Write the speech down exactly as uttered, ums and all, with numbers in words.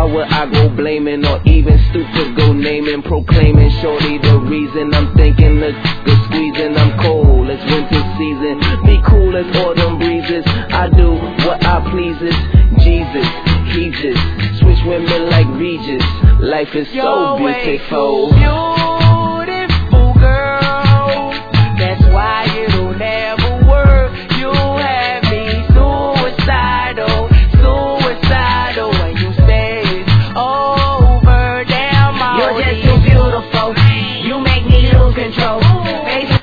would I go blaming, or even stoop to go naming, proclaiming shorty the reason I'm thinking the, the squeezing. I'm cold, it's winter season, be cool as autumn breezes. I do what I pleases, Jesus, he just switch women like Regis. Life is so beautiful.